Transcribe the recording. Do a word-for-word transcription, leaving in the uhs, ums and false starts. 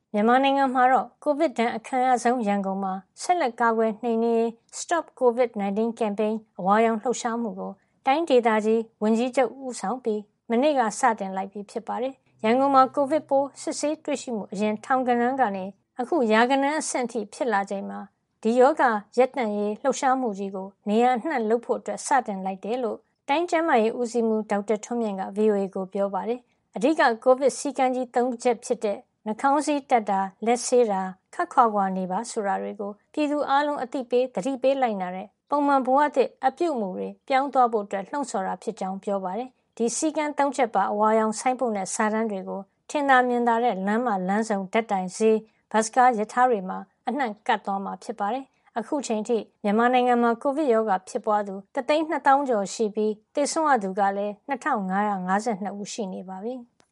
မြန်မာနိုင်ငံမှာတော့ကိုဗစ်ဒဏ်အခံရဆုံးရန်ကုန်မှာဆက်လက်ကာကွယ်နှိမ်နင်းရေး Stop ကိုဗစ် ၁၉ campaign အဝါရောင်လှုပ်ရှားမှုကိုတိုင်းဒေသကြီးဝန်ကြီးချုပ်ဦးဆောင်ပြီးမနေ့ကစတင်လိုက်ပြီဖြစ်ပါတယ်။ရန်ကုန်မှာကိုဗစ်ပိုးစစ်ဆေးတွေ့ရှိမှုအရင်ထောင်ကနန်းကနေအခုရာကနန်းအဆင့်ထိဖြစ်လာချိန်မှာဒီယောဂရပ်တန့်ရေးလှုပ်ရှားမှုကြီးကိုနေရာအနှံ့လုပ်ဖို့အတွက်စတင်လိုက်တယ်လို့တိုင်းကျန်းမာရေးဦးစီးမှုဒေါက်တာထွန်းမြင့်က ဗွီအိုအေ ကိုပြောပါတယ်။အဓိကကိုဗစ်စည်းကမ်းကြီး၃ချက်ဖြစ်တဲ့နှာခေါင်းစည်းတပ်တာလက်ဆေးတာခပ်ခွာခွာနေပါဆိုတာတွေကိုပြည်သူအလုံးအသိပေးသတိပေးလိုက်နာတဲ့ပုံမှန်ဘဝအသစ်အပြုတ်မှုတွေပြောင်းသွားဖို့အတွက်လှုံ့ဆော်တာဖြစ်ကြောင်းပြောပါတယ်။ဒီစည်းကမ်း၃ချက်ပါအဝါရောင်ဆိုင်းပုတ်နဲ့စာတန်းတွေကိုထင်သာမြင်သာတဲ့လမ်းမှာလမ်းဆောင်ဓာတ်တိုင်ဈေးဘတ်စကားရထားတွေမှာအနှံ့ကတ်သွားမှာဖြစ်ပါတယ်။အခုချိန်ထိမြန်မာနိုင်ငံမှာကိုဗစ်ရောဂါဖြစ်ပွားသူတသိန်းနှစ်သောင်းကျော်ရှိပြီးသေဆုံးရသူကလည်းနှစ်ထောင်ငါးရာငါးဆယ်နှစ်ဦးရှိနေပါပြီ။